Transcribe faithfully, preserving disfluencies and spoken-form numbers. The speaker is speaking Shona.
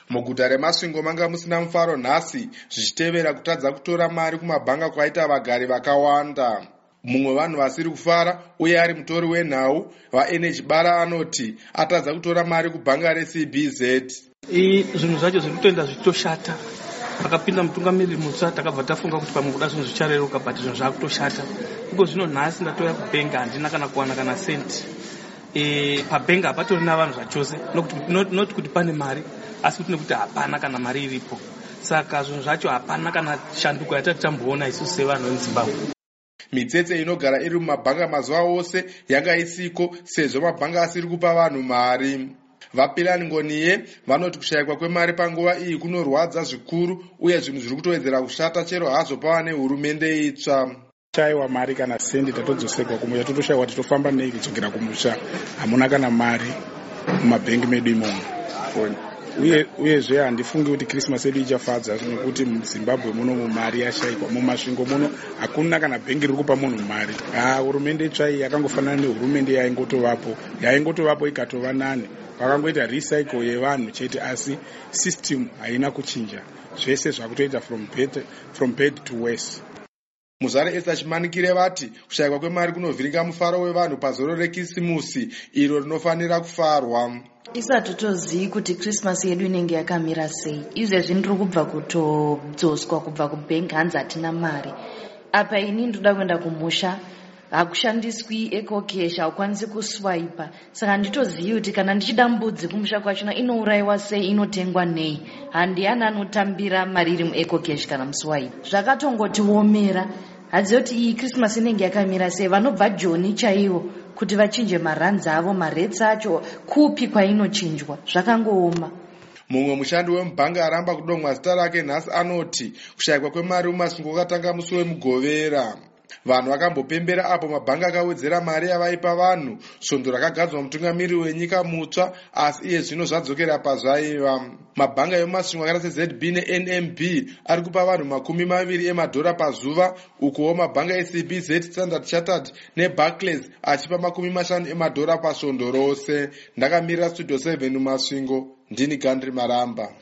Muguta reMasvingo manga musina mufaro nhasi zvichitevera kutadza kutora mari kumabhanga kwaita vagari vakawanda. Mumwe vanhu vasiri kufara uye ari mutori wenhau vaenergy bara anoti atadza kutora mari kubhanga reC B Z. Zvinhu zvacho zviri kutoenda zvichitoshata. Pakapinda mutungamiriri mutsva takabva tafunga kuti pamwe kuda zvinhu zvichareruka but zvinhu zvakutoshata. Iko zvino nhasi ndatoya kubhenga handina kana kuwana kana senti. E, pabhenga hapatori navanhu zvachose noti kuti pane mari asi kuti nekuti hapana kana mari iripo. Saka zvinhu zvacho hapana kana shanduko yatati tamboona isusu sevanhu veZimbabwe. Mitsetse inogara iri mumabhanga mazuva ose yanga isiko sezvo mabhanga asiri kupa vanhu mari. Vapilani Ngoniye vanoti kushayikwa kwemari panguva iyi kunorwadza zvikuru uye zvinhu zviri kutowedzera kushata chero hazvo pava nehurumende itsva. Shaiwa mari kana sendi tatodzoserwa kumusha totoshayiwa titofamba nei kudzokera kumusha hamuna kana mari mumabhengi medu imomo. Uye uyezve handifungi kuti Christmas yedu ichafadza nekuti muZimbabwe muno mari yashayikwa. Mumasvingo muno hakuna kana bhengi riri kupa munhu mari. Ah, hurumende itsva iyi yakangofanana nehurumende yaingotovapo yaingotovapo ikatova nane. Vakangoita recycle yevanhu chete asi system haina kuchinja. Zvese zvakutoita from bad from bad to worse. Muzare Esther Chimanikire vati kushayikwa kwemari kunovhiringa mufaro wevanhu pazoro rekisimusi iro rinofanira kufarwa. Isati tozivi kuti Christmas yedu inenge yakamira sei. Izvezvi ndiri kubva kutodzoswa kubva kubhengi hanzi hatina mari. Apa ini ndoda kuenda kumusha hakushandiswi ecocash haukwanisi kuswipa. Saka nditozivi kuti kana ndichida mbudzi kumusha kwachona inourayiwa sei inotengwa nei. Handiyani anotambira mari iri muecocash kana muswipe. Zvakatongotiomera. Hadziva kuti iyi Christmas inenge yakamira sei. Vanobva Joni chaivo kuti vachinje maranzi avo maretsi acho kupi kwainochinjwa zvakangooma. Mumwe mushandi wemubhanga aramba kudomwa zita rake nhasi anoti kushayikwa kwemari mumasvingo kwakatanga musi wemugovera. Vanhu vakambopembera apo mabhanga akawedzera mari yavaipa vanhu. Svondo rakagadzwa mutungamiriri wenyika mutsva asi iye zvino zvadzokera pazvaiva. Mabhanga emumasvingo akaita seZ B neN M B ari kupa vanhu makumi maviri emadhora pazuva, ukuwo mabhanga eC B Z, Standard Chartered neBarclays achipa makumi mashanu emadhora pasvondo rose. Ndakamirira Studio seven mumasvingo, ndini Gandri Maramba.